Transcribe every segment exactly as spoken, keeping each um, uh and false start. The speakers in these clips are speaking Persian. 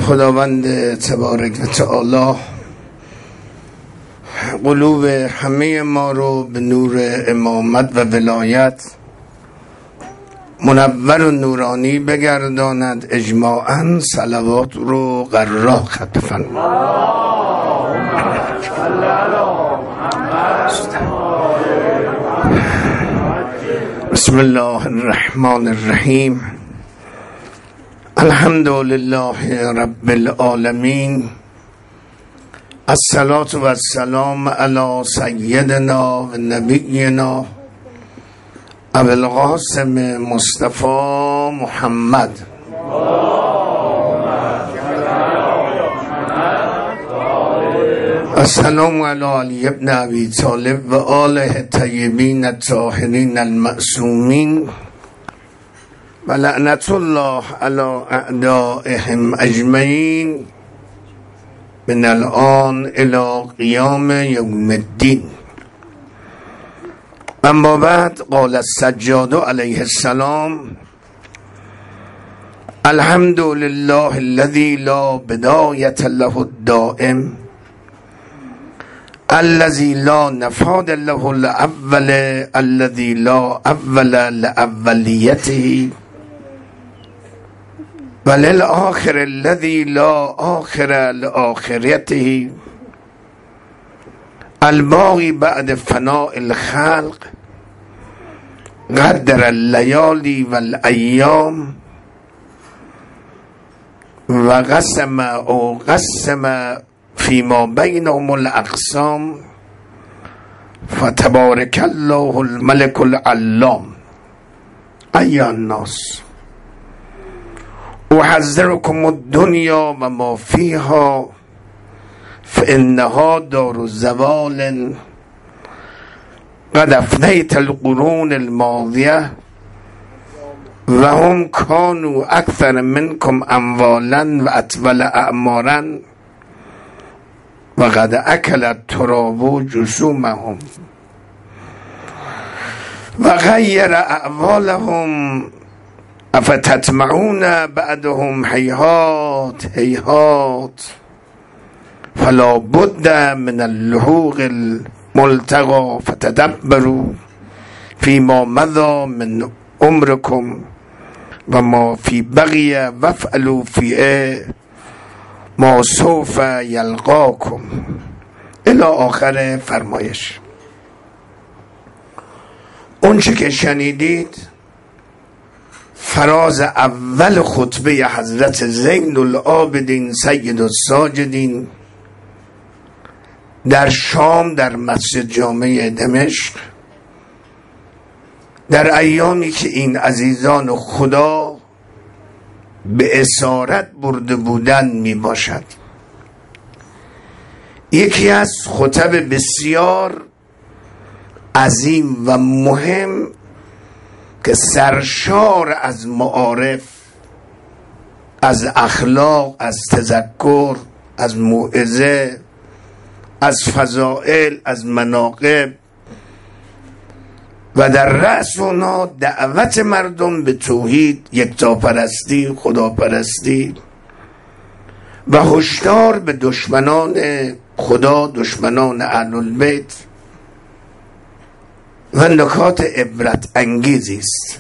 خداوند تبارک و تعالی قلوب همه ما رو به نور امامت و ولایت منور و نورانی بگرداند. اجماعاً صلوات رو قرار خط بفرمایید. بسم الله الرحمن الرحیم. الحمد لله رب العالمین. الصلاة و السلام علی سیدنا و نبینا ابو القاسم مصطفی محمد. السلام علی علی ابن ابی طالب و آله الطیبین الطاهرین المعصومین و لعنت الله علی اعدائهم اجمعین من الان الی قیام یوم الدین. اما بعد قال السجاد علیه السلام: الحمد لله الذی لا بدایة له الدائم الذی لا نفاد له الاول الذی لا اول لاولیته وللآخر الذی لا آخر لآخرته الباقی بعد فناء الخلق قدر اللیالی والایام و قسم او قسم فيما بينهم الاقسام فتبارك الله الملك العلام. أيها الناس احذركم الدنيا و ما فيها فإنها دار زوال قد أفنيت القرون الماضية وهم كانوا أكثر منكم أموالا وأطول أعمارا وقد أكل التراب جسومهم وغير أعمالهم افتطمعون بعدهم هیهات هیهات فلا بد من اللحوق الملتقى فتدبروا فيما مضى من عمركم و ما فی بقیه وفعلوا فیه ما سوف یلقاکم الی آخر فرمایش. اون چه که شنیدید فراز اول خطبه حضرت زین العابدین سید الساجدین در شام در مسجد جامع دمشق در ایامی که این عزیزان خدا به اسارت برده بودن می باشد. یکی از خطب بسیار عظیم و مهم که سرشار از معارف، از اخلاق، از تذکر، از موعظه، از فضائل، از مناقب و در رأس اونا دعوت مردم به توحید، یکتاپرستی، خداپرستی و هشدار به دشمنان خدا، دشمنان اهل البیت و نکات عبرت انگیزی است.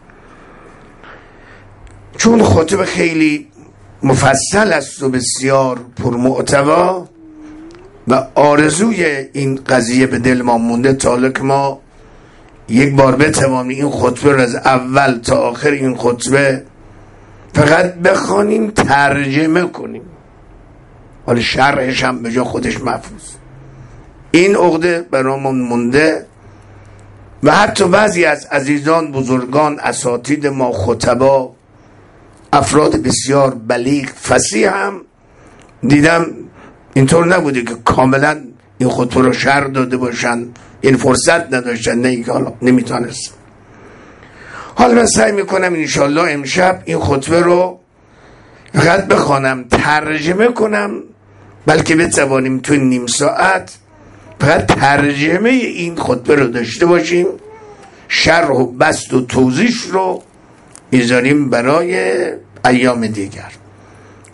چون خطبه خیلی مفصل است و بسیار پرمحتوا و آرزوی این قضیه به دل ما مونده تا که ما یک بار بتوانیم این خطبه رو از اول تا آخر این خطبه فقط بخوانیم، ترجمه کنیم، حالا شرحش هم به جا خودش محفوظ. این عقده برامون مونده و حتی بعضی از عزیزان، بزرگان، اساتید ما، خطبا، افراد بسیار بلیغ، فصیح هم دیدم اینطور نبوده که کاملا این خطبه رو شرح داده باشن، این فرصت نداشتن، نه اینکه حالا نمیتونست. حالا من سعی میکنم انشالله امشب این خطبه رو فقط بخوانم، ترجمه کنم، بلکه بتوانیم تو نیم ساعت فقط ترجمه این خطبه رو داشته باشیم، شرح و بسط و توضیح رو میذاریم برای ایام دیگر.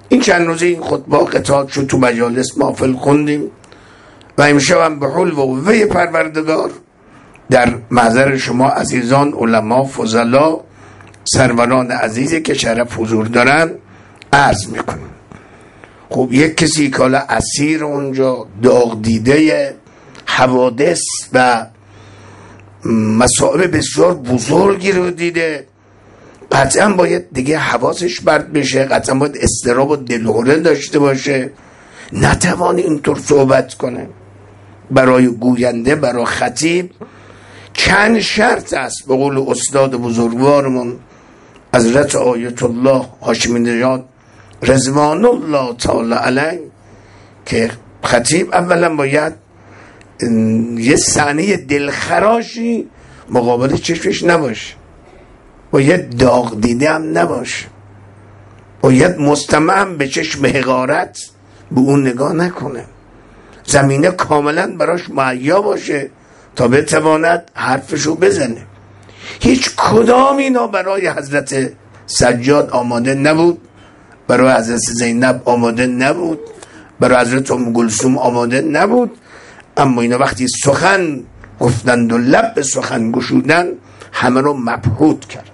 این چند روزه این خطبه قطعات شد تو مجالس محفل خوندیم و امشب هم به حول و قوه پروردگار در محضر شما عزیزان، علما، فضلا، سروران عزیزی که شرف حضور دارن عرض میکنم. خب یک کسی که حالا اسیر اونجا داغ دیده حوادث و مصائب بسیار بزرگی رو دیده، قطعا باید دیگه حواسش برد بشه، قطعا باید اضطراب و دلهره داشته باشه، نتوانی اینطور صحبت کنه. برای گوینده، برای خطیب چند شرط است به قول استاد بزرگوارمون حضرت آیت الله هاشمی نژاد رضوان الله تعالی علیه که خطیب اولا باید یه صحنه دلخراشی مقابل چشمش نباشه، باید داغ دیده هم نباشه، باید مستمع به چشم حقارت به اون نگاه نکنه، زمینه کاملا براش مهیا باشه تا بتواند حرفشو بزنه. هیچ کدام اینا برای حضرت سجاد آماده نبود، برای حضرت زینب آماده نبود، برای حضرت ام کلثوم آماده نبود، اما اینا وقتی سخن گفتند و لب به سخن گشودن همه رو مبهوت کرد.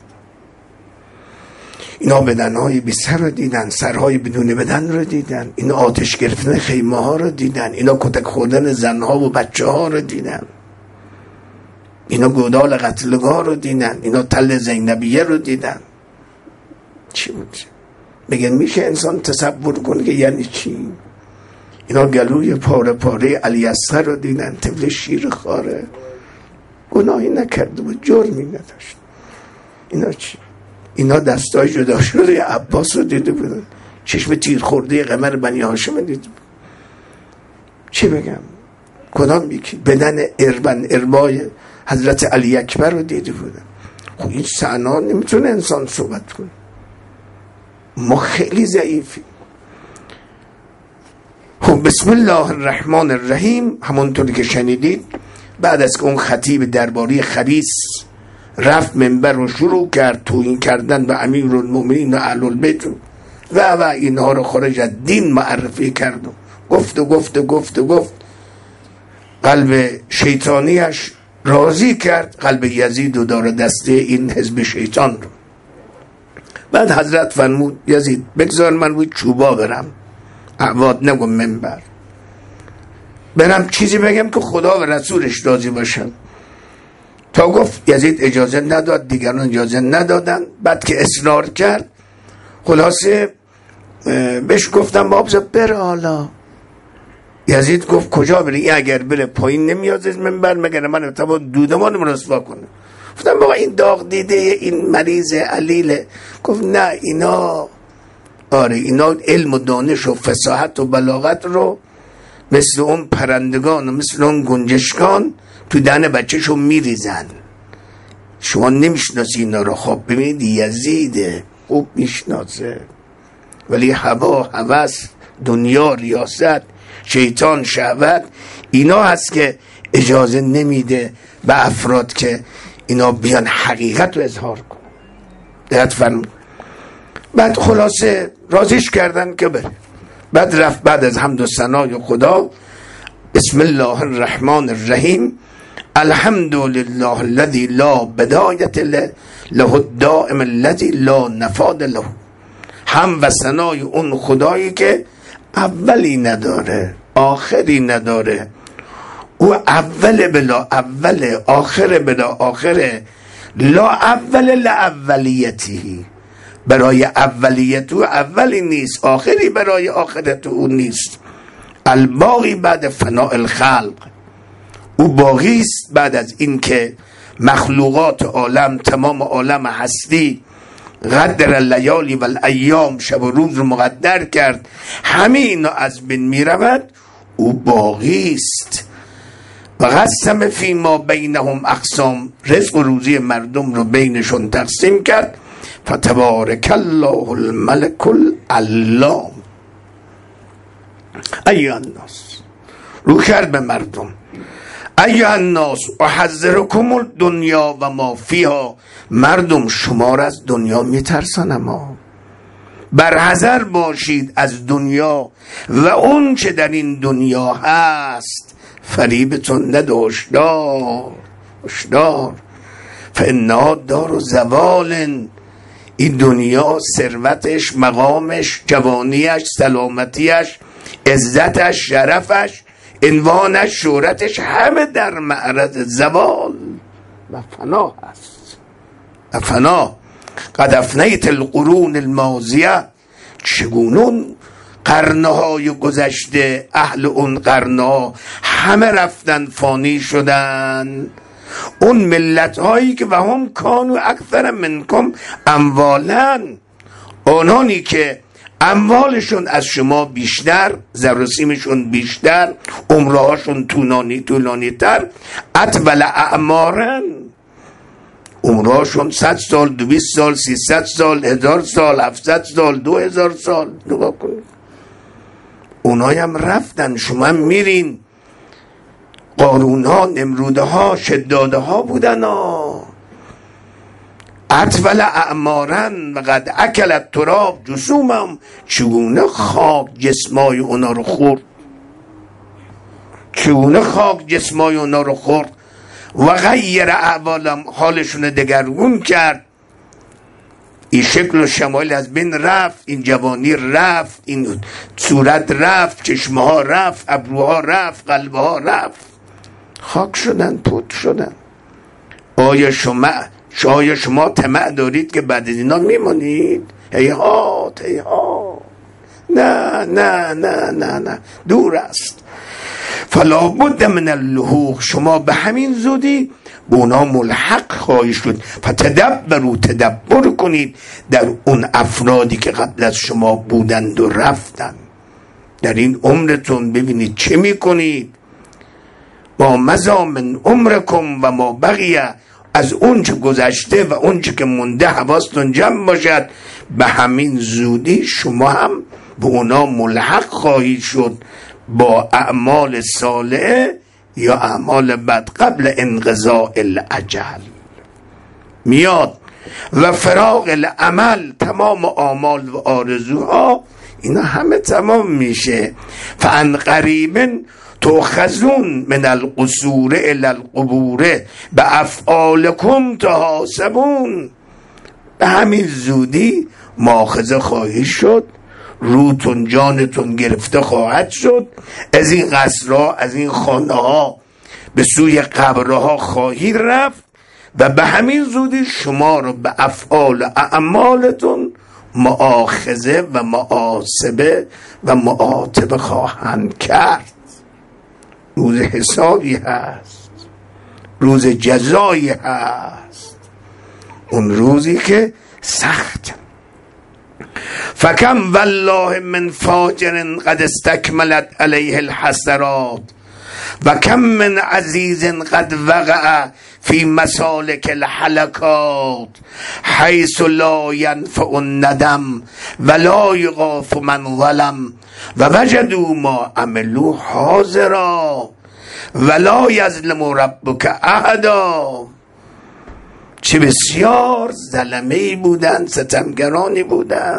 اینا بدنهای بی سر رو دیدن، سرهای بدون بدن رو دیدن، اینا آتش گرفتن خیمه ها رو دیدن، اینا کتک خوردن زنها و بچه ها رو دیدن، اینا گودال قتلگاه رو دیدن، اینا تل زینبیه رو دیدن. چی بود؟ بگن میشه انسان تصور کنه که یعنی چی؟ اینا گلوی پاره پاره علی اصغر رو دیدن، طفل شیر خاره، گناهی نکرده بود، جرمی نداشت. اینا چی؟ اینا دستای جدا شده عباس رو دیده بودن، چشم تیر خورده قمر بنی هاشم دیده بود. چی بگم؟ کدام یکی؟ بدن اربن اربای حضرت علی اکبر رو دیده بودن. خب این صحنه نمیتونه انسان صحبت کنه، ما خیلی ضعیفیم. خب بسم الله الرحمن الرحیم. همونطوری که شنیدید بعد از که اون خطیب درباری خبیث رفت منبر رو شروع کرد توهین کردن به امیرالمومنین و اهل البیت و و اینها رو خارج از دین معرفی کرد و گفت و گفت و گفت و گفت قلب شیطانیش راضی کرد، قلب یزید و دار دسته این حزب شیطان رو. بعد حضرت فرمود یزید بگذار من روی چوبا برم، اعواد نگم منبر، برم چیزی بگم که خدا و رسولش راضی باشن. تا گفت یزید اجازه نداد، دیگران اجازه ندادن. بعد که اصرار کرد خلاصه بهش گفتم بابزا بره حالا. یزید گفت کجا بره؟ این اگر بره پایین نمیاد از منبر مگر من تمام دودمانم رسوا کنه. گفتم بابا این داغ دیده این مریض علیله. گفت نه اینا آره اینا علم و دانش و فصاحت و بلاغت رو مثل اون پرندگان و مثل اون گنجشکان تو دهن بچه‌شو میریزن. شما نمیشناسی اینا رو. خب ببینید یزیده خوب میشناسه، ولی هوا، هوس، دنیا، ریاست، شیطان، شهوت اینا هست که اجازه نمیده به افراد که اینا بیان حقیقت رو اظهار کنن. دقت فرمود. بعد خلاصه راضیش کردن که بره. بعد رفت بعد از حمد و ثنای خدا بسم الله الرحمن الرحیم الحمد لله الذی لا بدایت له له الدائم الذی لا نفاد له. هم و ثنای اون خدایی که اولی نداره آخری نداره، او اول بلا اول آخر بلا آخره، لا اول لاولیتی، برای اولیت او اولی نیست، آخری برای آخرت او نیست. الباقی بعد فناء الخلق، او باقی است بعد از این که مخلوقات عالم، تمام عالم هستی قدر اللیالی و الایام، شب و روز رو مقدر کرد، همه اینا از بین می رود، او باقی است. و قسم فی ما بینهم اقسام، رزق و روزی مردم رو بینشون تقسیم کرد. فتبارک الله الملک العلام. ایها الناس، رو کرد به مردم، ایها الناس احذرکم الدنیا و ما فیها، مردم شما را از دنیا میترسانم ها. برحذر باشید از دنیا و اون چه در این دنیا هست. فریبتون نده، هشدار هشدار. فانها دار زوال، این دنیا ثروتش، مقامش، جوانیش، سلامتیش، عزتش، شرفش، عنوانش، شهرتش، همه در معرض زوال و فنا هست و فنا. قد افنیت القرون الماضیه، چگونه قرنهای گذشته، اهل اون قرنها همه رفتن، فانی شدن. اون ملت هایی که و هم کانو اکثر منکم اموالا، اونانی که اموالشون از شما بیشتر، زرسیمشون بیشتر، عمرهاشون طولانی طولانی تر، اطول اعمارن، عمرهاشون صد سال، دویست سال، سیصد سال، هزار سال، هفتصد سال، دو هزار سال. نگاه کنید اونایی هم رفتن، شما هم میرین. قارون ها، نمروده ها، شداده ها بودن ها. اطول اعمارن و قد اکلت تراب جسومم، چگونه خاک جسمای اونا رو خورد، چگونه خاک جسمای اونا رو خورد. و غیر احوالم، حالشون دگرگون کرد. این شکل و شمایل از بین رفت، این جوانی رفت، این صورت رفت، چشمه ها رفت، ابروها رفت، قلبه ها رفت، خاک شدن، پود شدن. آیا شما آیا شما طمع دارید که بعد از اینا میمانید؟ هیهات هیهات، نه نه نه نه نه، دور است. فلا بد من اللحوق، شما به همین زودی به اونا ملحق خواهید شد. فتدبروا، تدبر کنید در اون افرادی که قبل از شما بودند و رفتن. در این عمرتون ببینید چه میکنید. ما مضی من عمرکم و ما بقیه، از اون چه گذشته و اون چه که مونده حواستون جمع باشد. به همین زودی شما هم به اونا ملحق خواهید شد با اعمال صالحه یا اعمال بد قبل انقضاء الاجل. میاد و فراغ العمل، تمام آمال و آرزوها اینا همه تمام میشه. فان قریب تؤخذون من القصور الی القبور به افعالکم تحاسبون، به همین زودی مؤاخذه خواهی شد، روتون جانتون گرفته خواهد شد. از این قصرها، از این خانه ها به سوی قبرها خواهی رفت و به همین زودی شما رو به افعال و اعمالتون مؤاخذه و محاسبه و معاتبه خواهند کرد. روز حسابی هست، روز جزایی هست، اون روزی که سخت. فکم والله من فاجر قد استکملت علیه الحسرات و کم من عزیز قد وقع فی مسالک الحلقات حیث لا ینفع الندم ولا یغاف من ظلم و وجدوا ما عملوا حاضرا ولا یظلم ربک احدا. چه بسیار ظلمه‌ای بودن، ستمگرانی بودن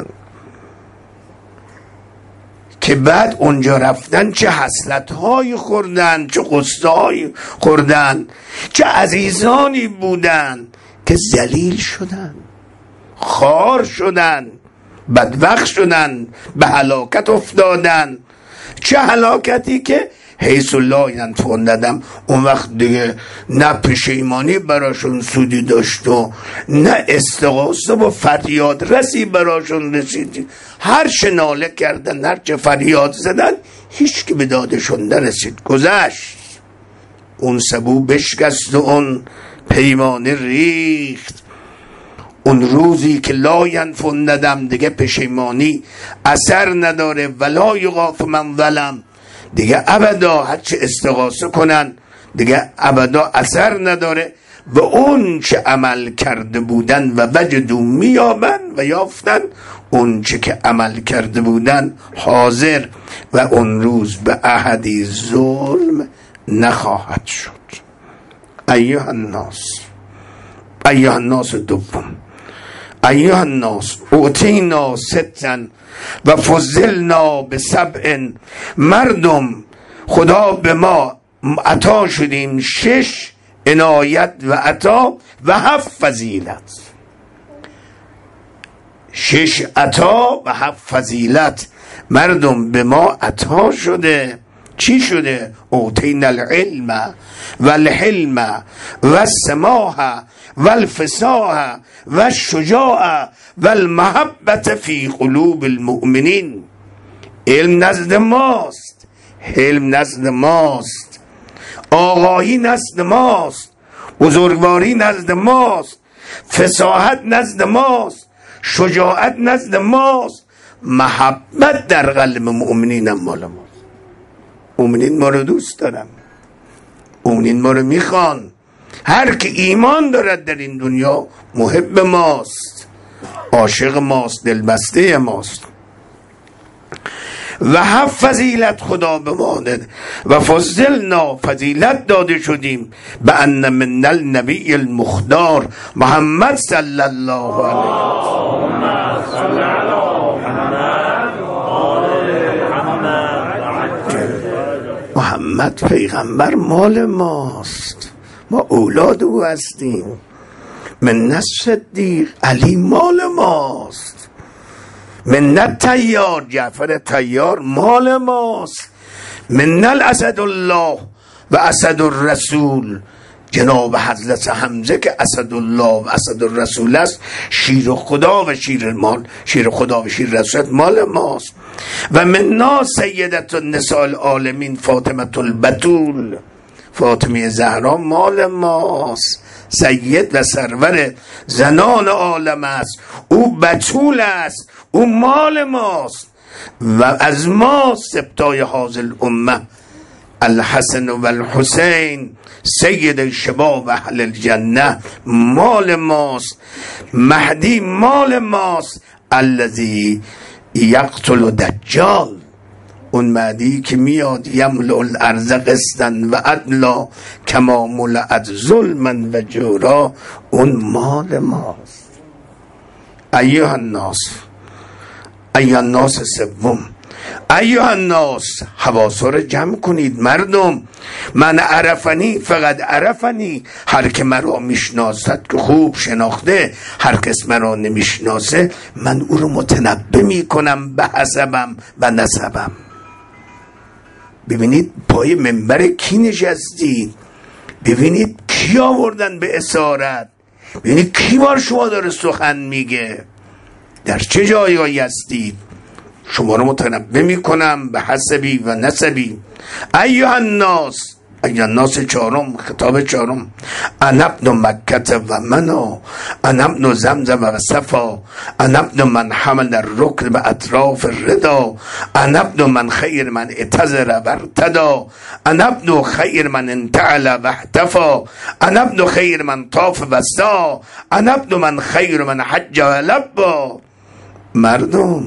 که بعد اونجا رفتن چه حسرت‌هایی خوردن، چه غصه‌هایی خوردن، چه عزیزانی بودن که ذلیل شدن، خوار شدن، بدبخت شدن، به هلاکت افتادن. چه هلاکتی که حیث لا ینفع الندم، اون وقت دیگه نه پشیمانی براشون سودی داشت و نه استغاثه و فریاد رسی براشون رسید. هر چه ناله کردن، هر چه فریاد زدن، هیچ که به دادشون نرسید، گذشت. اون سبو بشکست و اون پیمانه ریخت. اون روزی که لا ینفع الندم، دیگه پشیمانی اثر نداره، ولا یغاف من ظلم، دیگه ابدا هر چه استغاثه کنن دیگه ابدا اثر نداره. و اون چه عمل کرده بودن و وجدوا میابن و یافتن اون چه که عمل کرده بودن حاضر، و اون روز به احدی ظلم نخواهد شد. ایها الناس، ایها الناس دوم، ایها الناس اوتینا ستا و فضلنا به سبع. مردم خدا به ما عطا شدیم شش عنایت و عطا و هفت فضیلت. شش عطا و هفت فضیلت مردم به ما عطا شده. چی شده؟ اوتینا العلم و الحلم و السماح و الفصاح و الشجاع و المحبت فی قلوب المؤمنین. علم نزد ماست، حلم نزد ماست، آقایی نزد ماست، بزرگواری نزد ماست، فصاحت نزد ماست، شجاعت نزد ماست، محبت در قلب مؤمنین هم مال ماست. مؤمنین ما رو دوست دارن، مؤمنین ما رو میخوان. هر که ایمان دارد در این دنیا محب ماست، عاشق ماست، دلبسته ماست. و هفت فضیلت خدا به ما داد و فضلنا فضیلت داده شدیم به ان من النبی المختار محمد صلی الله علیه محمد پیغمبر مال ماست، ما اولاد او هستیم. من صدیق علی مال ماست، من طیار جعفر طیار مال ماست، من الاسد الله و اسد الرسول جناب حضرت حمزه که اسد الله و اسد الرسول است، شیر خدا و شیر مال، شیر خدا و شیر رسول مال ماست. و منا سیدت النساء العالمین فاطمه البتول، فاطمه زهرا مال ماست، سید و سرور زنان عالم است، او بتول است، او مال ماست. و از ما سبطای حاضر امه الحسن و الحسین سید شباب اهل الجنه مال ماست. مهدی مال ماست، الذی یقتل دجال، اون مهدی که میاد یملأ الارض قسطا و عدلا کما ملأت ظلما و جورا، اون مال ماست. ایها الناس، ایها الناس سوم، ایها الناس حواسا رو جمع کنید مردم. من عرفنی فقط عرفنی، هر که مرا میشناسد که خوب شناخته، هر کس مرا نمیشناسه من او رو متنبه میکنم به حسبم و نسبم. ببینید پای منبر کی نشستید، ببینید کی آوردن به اسارت، ببینید کی بار شما داره سخن میگه، در چه جایی هستید. شما رو متنبه میکنم به حسبی و نسبی. ایها الناس، ایها الناس چهارم، خطاب چهارم. انا ابن مکه و منا، انا ابن زمزم و صفا، انا ابن من حمل الرکن به اطراف الردا، انا ابن من خیر من اتذر و ارتدا، انا ابن خیر من انتعل و احتفا، انا ابن خیر من طاف و سا، انا ابن من خیر من حج و لبا. مردم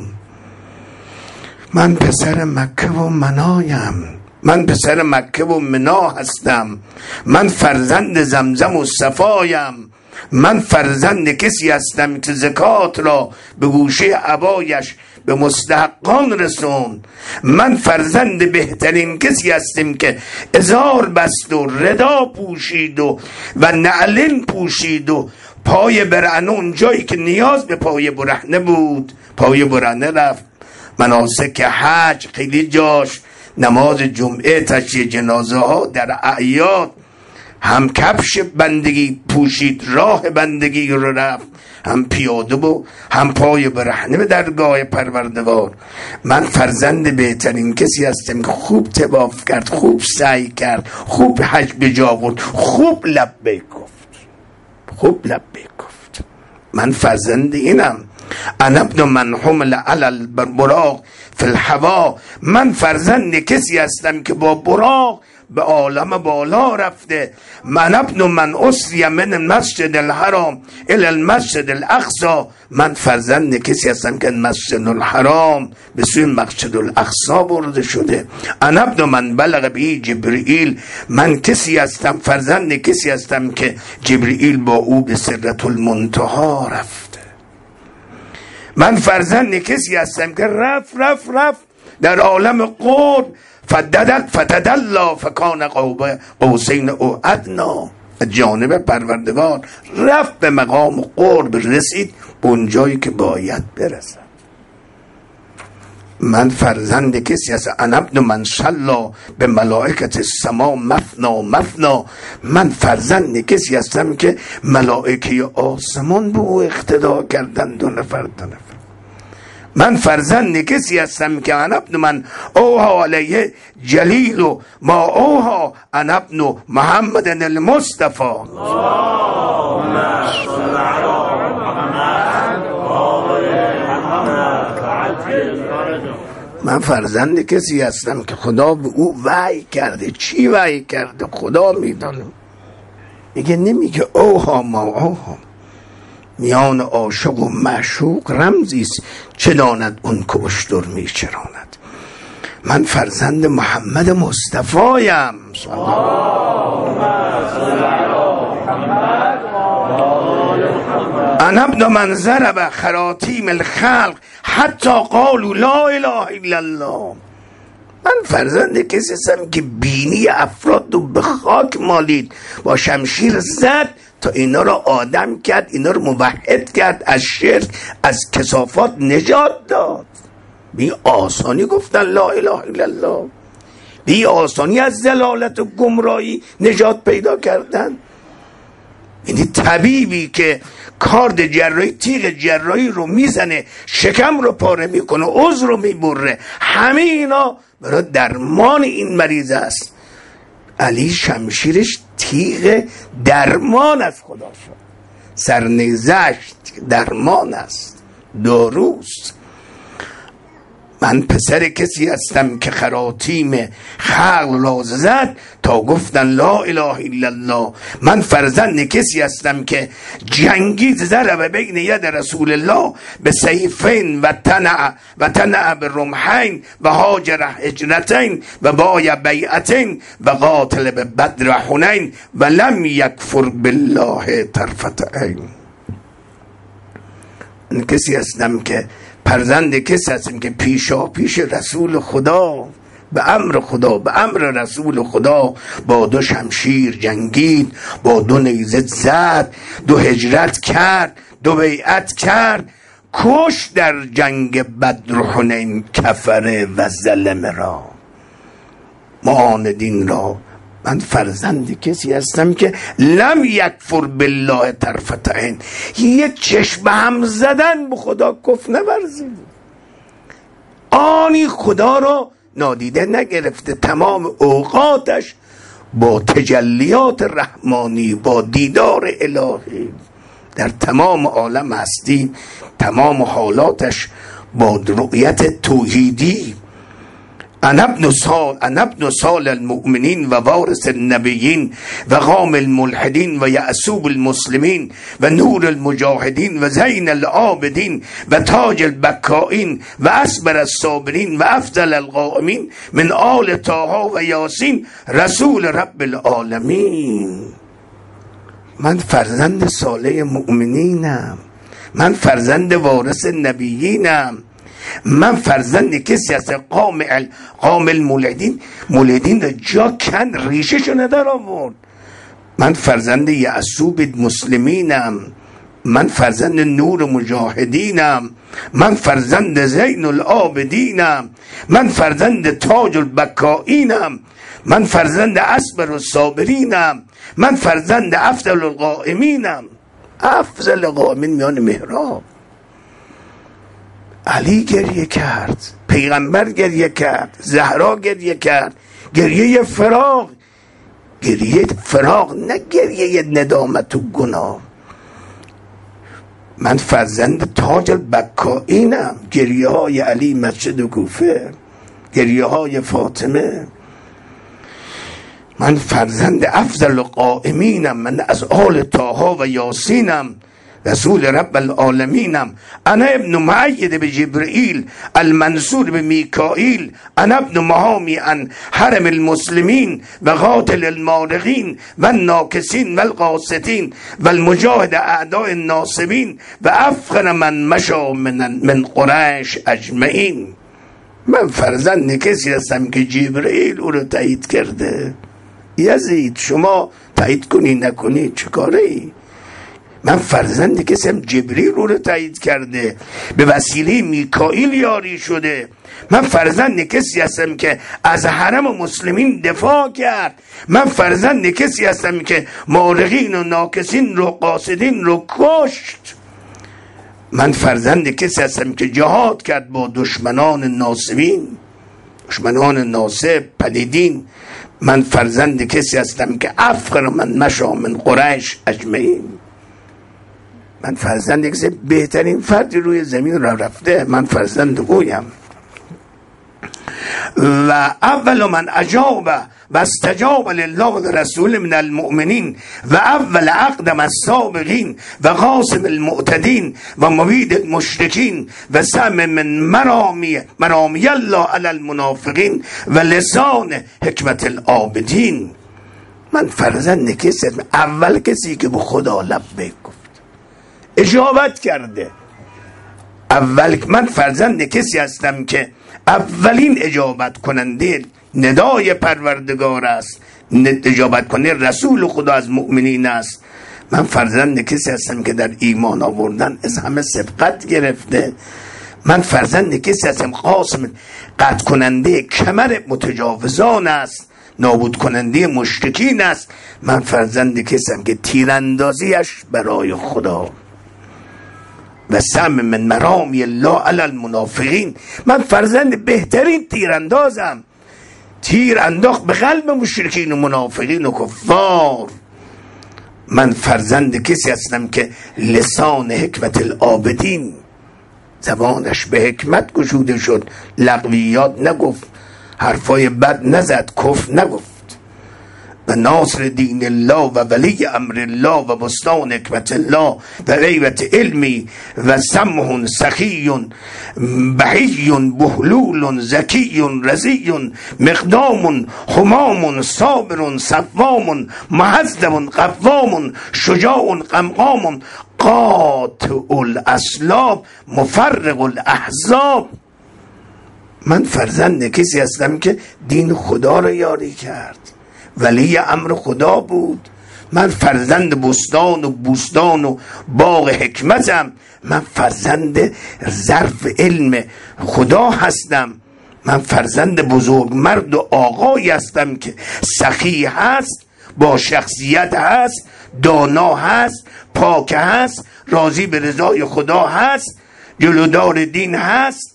من پسر مکه و منایم، من پسر مکه و منا هستم، من فرزند زمزم و صفایم، من فرزند کسی هستم که زکات را به گوشه عبایش به مستحقان رسون، من فرزند بهترین کسی هستم که ازار بست و ردا پوشید و و نعلین پوشید و پای برهنه جایی که نیاز به پای برهنه بود پای برهنه رفت. مناسک حج خیلی جاش، نماز جمعه، تشییع جنازه ها در اعیاد، هم کفش بندگی پوشید راه بندگی رو رفت، هم پیاده و هم پای برهنه به درگاه پروردگار. من فرزند بهترین کسی هستم که خوب طواف کرد، خوب سعی کرد، خوب حج به جا برد، خوب لبیک گفت، خوب لبیک گفت. من فرزند اینم. انا ابن من حمل علی البراق فی الهوا، من فرزند کسی هستم که با براق به عالم بالا رفته. من ابن من اسری من المسجد الحرام الی المسجد الاقصی، من فرزند کسی هستم که مسجد الحرام به سوی مسجد الاقصی برده شده. انا ابن من بلغ به جبرئیل، من کسی هستم، فرزند کسی هستم که جبرئیل با او به سدرة المنتهی رفته. من فرزند کسی هستم که رفت رفت رفت در عالم قرب فتدل فتدلا فکان قوسین او ادنا، جانب پروردگار رفت به مقام قرب، رسید به اون جایی که باید برسد. من فرزند کسی هستم انا ابن من صلی به ملائکت السما مثنا مثنا، من فرزند کسی هستم که ملائکه آسمان به او اقتدا کردن دو نفر دو نفر. من فرزند کسی هستم که انا ابن من اوها علیه جلیل و ما اوها انا ابن محمد المصطفى. من فرزند کسی هستم که خدا به او وحی کرده. چی وحی کرده؟ خدا میدانه. میگه نمیگه اوها ما اوها، میان عاشق و معشوق رمزیست چه داند اون که اشتر میچراند. من فرزند محمد مصطفایم. انا ابن من ضرب خراطیم الخلق حتی قالوا لا اله الا الله. من فرزند کسی هستم که بینی افراد رو به خاک مالید، با شمشیر زد تا اینا رو آدم کرد، اینا رو موحد کرد، از شرک از کثافات نجات داد. بی آسانی گفتن لا اله الا الله، بی آسانی از ضلالت و گمراهی نجات پیدا کردن. یعنی طبیبی که کارد جراحی تیغ جراحی رو میزنه، شکم رو پاره میکنه، عضو رو میبره، همه اینا برای درمان این مریض است. علی شمشیرش تیغ درمان از خدا شد، سرنیزش درمان است، داروست. من پسر کسی هستم که خراطیم خلق را زد تا گفتن لا اله الا الله. من فرزند کسی هستم که جنگید ضرب بین ید رسول الله به سیفین و تنع و تنع به رمحین و هاجر هجرتین و بای بیعتین و قاتل به بدر حنین و لم یکفر بالله طرفت عین. من کسی هستم که فرزند کسی هستم که پیشا پیش رسول خدا به امر خدا به امر رسول خدا با دو شمشیر جنگید، با دو نیزه زد، دو هجرت کرد، دو بیعت کرد، کش در جنگ بدر و حنین کفر و ظلم را معاندین را. من فرزند کسی هستم که لم یکفر بالله طرفت عین، یک چشم هم زدن به خدا کفر نورزید، آنی خدا رو نادیده نگرفته، تمام اوقاتش با تجلیات رحمانی، با دیدار الهی در تمام عالم هستی، تمام حالاتش با رؤیت توحیدی. انا ابن سال انا ابن سال المؤمنین و وارث النبیین و قام الملحدین و یعصوب المسلمین و نور المجاهدین و زین العابدین و تاج البکائین و اصبر الصابرین و افضل القائمین من آل طه و یاسین رسول رب العالمین. من فرزند صالح مؤمنینم، من فرزند وارث نبیینم، من فرزند کسی از قام قام المولدین، مولدین جا کن ریششو ندار آورد. من فرزند یعصوب مسلمینم، من فرزند نور مجاهدینم، من فرزند زین العابدینم، من فرزند تاج البکائینم، من فرزند اصبر الصابرینم، من فرزند افضل القائمینم. افضل قائمین میان محراب. علی گریه کرد، پیغمبر گریه کرد، زهرا گریه کرد، گریه فراق، گریه فراق نه گریه ندامت و گناه. من فرزند تاج البکائینم، گریه های علی مسجد کوفه، گریه های فاطمه. من فرزند افضل قائمینم، من از آل طه و یاسینم، رسول رب العالمینم. انا ابن معید به جبرئیل المنصور به میکائیل. انا ابن مهامی ان حرم المسلمین و قاتل المارقین و الناکسین و القاسطین و المجاهد اعداء الناصبین و افخر من مشا من, من قریش اجمعین. من فرزند کسی هستم که جبرئیل او رو تایید کرده. یزید شما تایید کنی نکنی چه کاره ای؟ من فرزند کسی هم جبرئیل او رو تایید کرده، به وسیله میکائیل یاری شده. من فرزند کسی هستم که از حرم و مسلمین دفاع کرد. من فرزند کسی هستم که مارقین و ناکسین رو قاصدین رو کشت. من فرزند کسی هستم که جهاد کرد با دشمنان ناصبین، دشمنان ناصب پلیدین. من فرزند کسی هستم که افخر من مشا من قریش اجمعین. من فرزند کسی بهترین فردی روی زمین را رفته، من فرزند اویم. و اول من اجاب و استجاب لله و رسول من المؤمنین و اول اقدم السابقین و قاسم المعتدین و مبید المشرکین و سم من مرامی مرامی الله علی المنافقین و لسان حکمت العابدین. من فرزند کسی اول کسی که به خدا لبیک گفت، اجابت کرده. اول من فرزند کسی هستم که اولین اجابت کننده ندای پروردگار است، اجابت کننده رسول خدا از مؤمنین است. من فرزند کسی هستم که در ایمان آوردن از همه سبقت گرفته. من فرزند کسی هستم قاسم قطع کننده کمر متجاوزان است، نابود کننده مشرکین است. من فرزند کسی هستم که تیراندازیش برای خدا و سم من مرامی الله علی المنافقین. من فرزند بهترین تیراندازم، تیر انداخت به قلب مشرکین و منافقین و کفار. من فرزند کسی هستم که لسان حکمت العابدین، زبانش به حکمت گشوده شد، لغویات نگفت، حرفای بد نزد، کفر نگفت. و ناصر دین الله و ولی امر الله و بستان حکمت الله و غیبت علمی و سمح سخی بحی بهلول زکی رزی مقدام حمام صابر صوام محذب قوام شجاع قمقام قاطع الاسلاب مفرق الاحزاب. من فرزند کسی هستم که دین خدا رو یاری کرد، ولی امر خدا بود. من فرزند بستان و بوستان و باغ حکمتم. من فرزند ظرف علم خدا هستم. من فرزند بزرگ مرد و آقایی هستم که سخی هست، با شخصیت هست، دانا هست، پاک هست، راضی به رضای خدا هست، جلودار دین هست،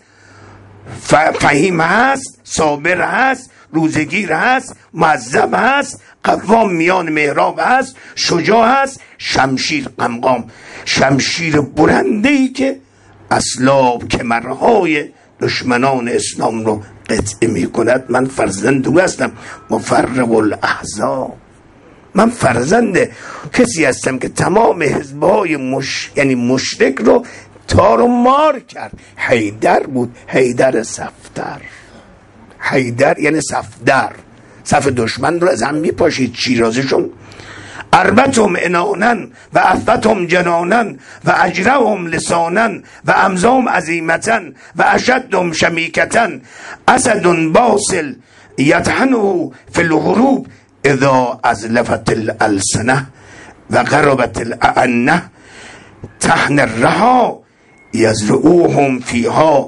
فهیم هست، صابر هست، روزگیر هست، معذب هست، قوام میان محراب هست، شجاع هست، شمشیر قمقام، شمشیر برنده‌ای که اسلاب کمرهای دشمنان اسلام رو قطع می کند. من فرزند او هستم، مفرق الاحزاب. من فرزند کسی هستم که تمام حزبهای مش... یعنی مشرک رو تار و مار کرد. حیدر بود، حیدر صفدر. حیدر یعنی صفدر، صف دشمن رو از هم میپاشید، شیرازشون. اربتهم انانن و افبتهم جنانن و اجرهم لسانن و امزام عظیمتن و اشدهم شمیکتن اسد باصل یطحنه فی الغروب اذا ازلفت الالسنه و قربت الاعنه تحن الرها یزرعوهم فیها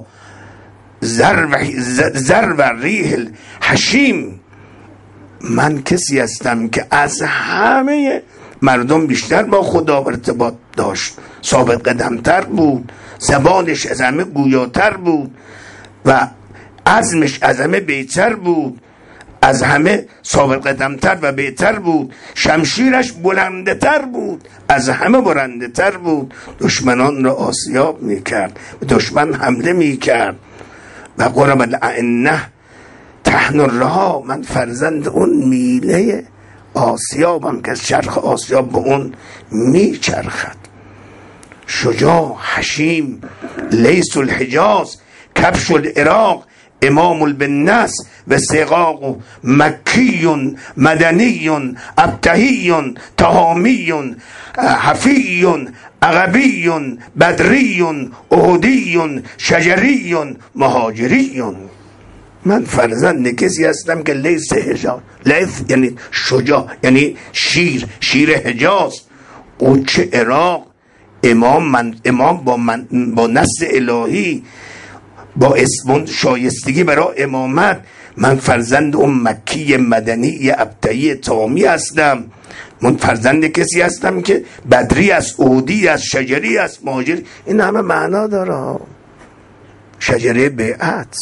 ضرب ریح الحشیم. من کسی هستم که از همه مردم بیشتر با خدا ارتباط داشت، ثابت قدمتر بود، زبانش از همه گویاتر بود و عزمش از همه بهتر بود، از همه ثابت قدمتر و بهتر بود، شمشیرش بلنده تر بود، از همه بلنده تر بود، دشمنان را آسیاب میکرد، دشمن حمله میکرد. و قرب الاعنه تحن الرها. من فرزند اون میله آسیابم که از چرخ آسیاب به اون میچرخد. شجاع حشیم لیس الحجاز کبش العراق امام البناس و سقاق مکی مدنی ابتهی تهامی حفی عقبی بدری احدی شجری مهاجری. من فرزند کسی هستم که لیس حجاز، لیس یعنی شجاع، یعنی شیر شیر حجاز، قدس عراق، امام من امام با من با نص الهی با اسم شایستگی برای امامت. من فرزند اون مکی مدنی ابتهی تامی هستم. من فرزند کسی هستم که بدری است، اودی است، شجری است، مهاجری. این همه معنا داره. شجره بیعت،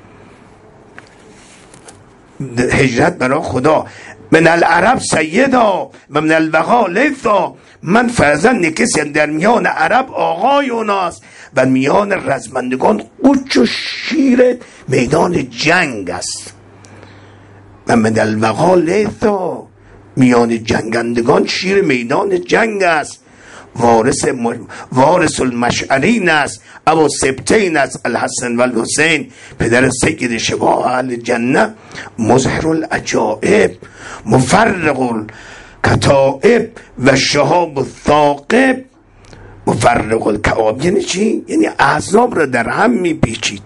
هجرت برای خدا. من العرب سیدا و من البقا لیثا. من فرزند کسی در میان عرب آقای اوناست و میان رزمندگان قدس و شیر میدان جنگ است. و من البقا لیثا، میان جنگندگان شیر میدان جنگ است. وارث وارث المشعرین است، ابو سبتین است، الحسن و الحسین، پدر سید شباب اهل جنه، مظهر العجائب، مفرق الکتائب و شهاب الثاقب. مفرق الکتائب یعنی چی؟ یعنی احزاب را در هم میپیچید.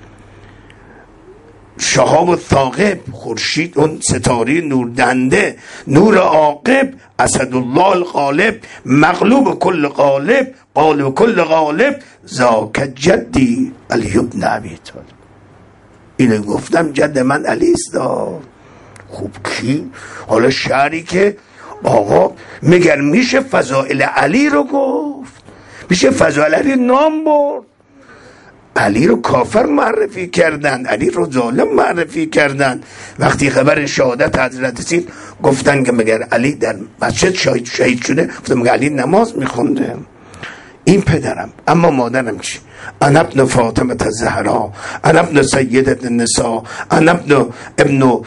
شهاب الثاقب خورشید، اون ستاره نوردنده، نور عاقب، اسدالله الغالب، مغلوب کل غالب، غالب کل غالب، ذاک جدی علی بن ابی طالب. اینو گفتم جد من علی است. خوب کی؟ حالا شعری که آقا مگر میشه فضائل علی رو گفت؟ میشه فضائل علی نام برد؟ علی رو کافر معرفی کردن، علی رو ظالم معرفی کردن. وقتی خبر شهادت حضرت سید گفتن که مگر علی در مسجد شهید شهید شده، گفتم مگر علی نماز میخونده؟ این پدرم. اما مادرم چی؟ انا ابن فاطمه الزهرا، انا ابن سیدة النساء، انا ابن ابن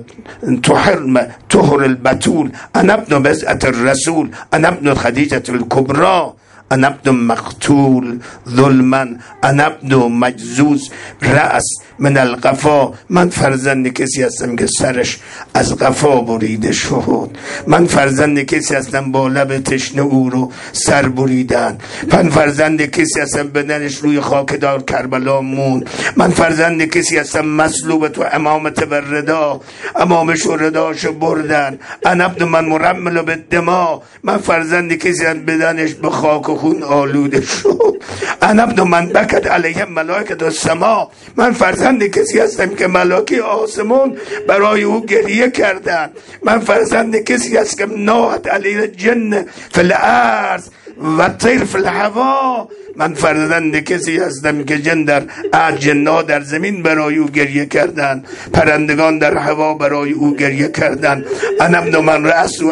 طهر طهر البتول، انا ابن بضعة الرسول، انا ابن خدیجة الکبرى، انا ابن مقتول ظلما، انا ابن مجزوز رأس من القفا. من فرزند کسی هستم که سرش از قفا بریده شد. من فرزند کسی هستم با لب تشنه او رو سر بریدن. من فرزند کسی هستم بدنش روی خاک دار کربلا مون. من فرزند کسی هستم مصلوب تو امامت و ردا، امامش و رداشو بردن. انا ابن من مرمل بالدماء. من فرزند کسی هستم بدنش به خاک و خون آلوده شد. انا ابن من بکت علیه ملائکه السما. من فرزند کسی هستم که ملائکه آسمان برای او گریه کردن. من فرزند کسی هستم که ناحت علیه جن فی الارض و طیر فی الهوا. من فرزند کسی هستم که جن در جنها در زمین برای او گریه کردن، پرندگان در هوا برای او گریه کردن. انا ابن من رأسو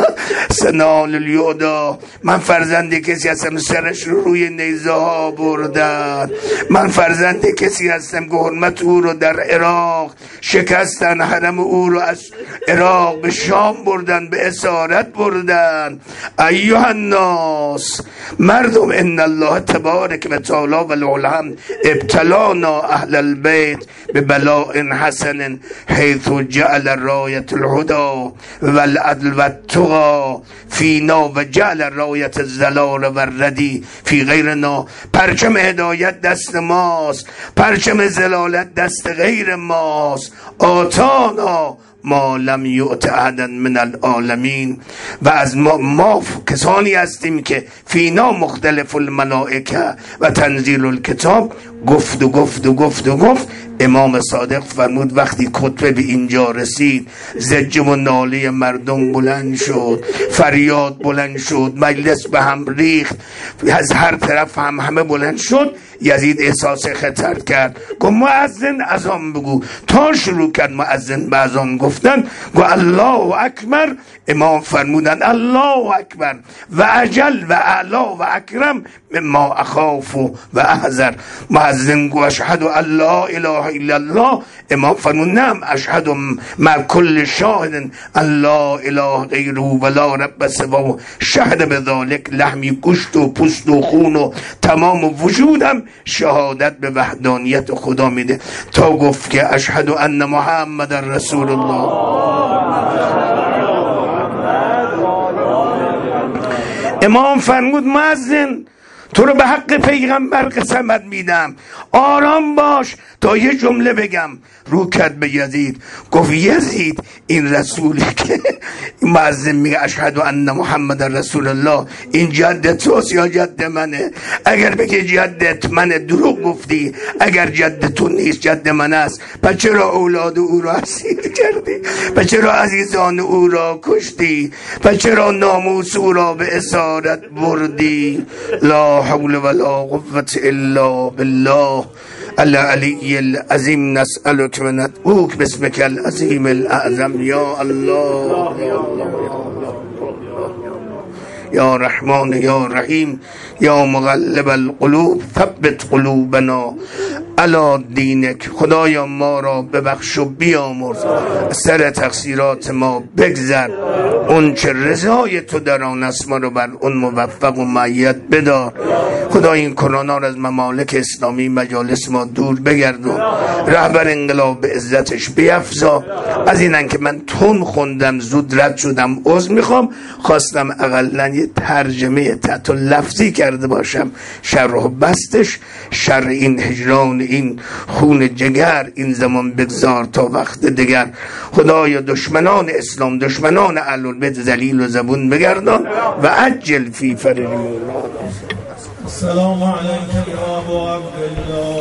سنال الیودا. من فرزند کسی هستم سرش رو روی نیزه ها بردن. من فرزند کسی هستم که حرمت او رو در عراق شکستن، حرم او رو از عراق به شام بردن، به اسارت بردن. ایها الناس، مردم، ان الله تبارک و تعالی و العالم ابتلانا اهل البیت به بلاء حسن حیث جعل رایت الهدى و العدل و التقى فینا و جعل رایت الزلال و الردی فی غیرنا. پرچم هدایت دست ماست، پرچم زلالت دست غیر ماست. آتانا ما لم یؤت احدا من العالمین. و از ما, ما کسانی هستیم که فینا مختلف الملائکه و تنزیل الکتاب. گفت و گفت و گفت و گفت. امام صادق فرمود وقتی خطبه به اینجا رسید، زجه و ناله مردم بلند شد، فریاد بلند شد، مجلس به هم ریخت، از هر طرف هم همه بلند شد. یزید احساس خطر کرد، گفت مؤذن اذان بگو. تا شروع کرد مؤذن به اذان گفتن، گفت الله اکبر. امام فرمودن الله اکبر و اجل و اعلا و اکرم مما اخاف و احذر. مؤذن گفت اشهد ان لا اله الا الله. امام فرمود نعم اشهد مع کل شاهد ان لا اله غیره و لا رب سواه. شهد به ذالک لحمی گوشت و پوست و خون و تمام وجودم شهادت به وحدانیت خدا میده، تا گفت که اشهد ان محمد رسول الله. امام فرمود مؤذن تو رو به حق پیغمبر قسمت میدم آرام باش تا یه جمله بگم. رو کرد به یزید، گفت یزید این رسولی که مؤذن میگه اشهد ان محمد رسول الله، این جد توست یا جد منه؟ اگر بگه جدت منه دروغ گفتی، اگر جد تو نیست جد من است، پس چرا اولاد او را اسیر کردی؟ پس چرا عزیزان او را کشتی؟ پس چرا ناموس او را به اسارت بردی؟ لا حول ولا قوة الا بالله العلی العظیم. نسألک و ندعوک باسمک العظیم الاعظم. یا الله یا الله یا رحمان یا رحیم یا مقلب القلوب ثبت قلوبنا علی دینک. خدایا ما را ببخش و بیامرز، سر تقصیرات ما بگذر، اون چه رضای تو در آن است ما رو بر اون موفق و معید بدار. خدا این کرونا را از ممالک اسلامی مجالس ما دور بگردون، رهبر انقلاب به عزتش بیفزا. از اینن که من تون خوندم زود رد شدم عذر میخوام، خواستم اقلن یه ترجمه تحت لفظی کرده باشم. شر و بستش، شر این هجران، این خون جگر این زمان بگذار تا وقت دیگر. خدایا دشمنان اسلام، دشمنان اهل البیت ذلیل و زبون بگردان و عجل فی فرج مولانا. السلام علیک یا ابو عبدالله،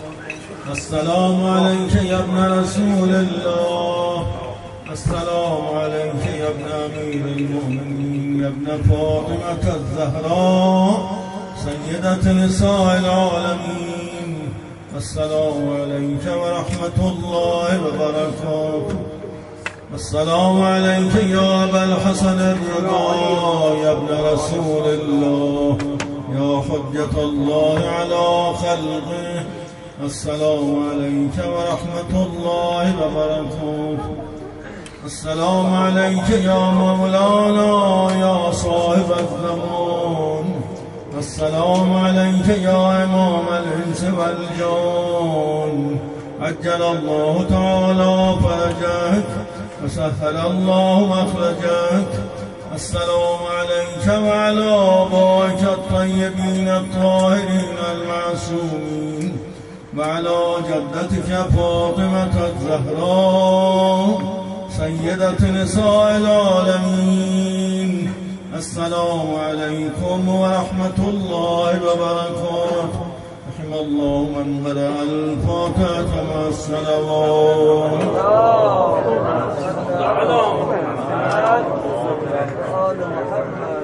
السلام علیک یا ابن رسول الله، السلام علیک یا ابن امیر المؤمنین یا ابن فاطمة الزهراء سیدة نساء العالمین. السلام علیک و رحمت الله و برکاته. السلام علیک یا ابا الحسن الرضا یا ابن رسول الله یا حجة الله علی خلقه. السلام علیک و رحمت الله و برکاته. السلام علیک یا مولانا یا صاحب الزمان. السلام علیک یا امام الانس والجان. عجل الله تعالی فرجك وسهل الله مخرجك. السلام عليك وعلى آبائك الطيبين الطاهرين المعصومين وعلى جدتك فاطمة الزهراء سيدة نساء العالمين. السلام عليكم ورحمة الله وبركاته. رحم الله من قرأ الفاتحة مع الصلوات.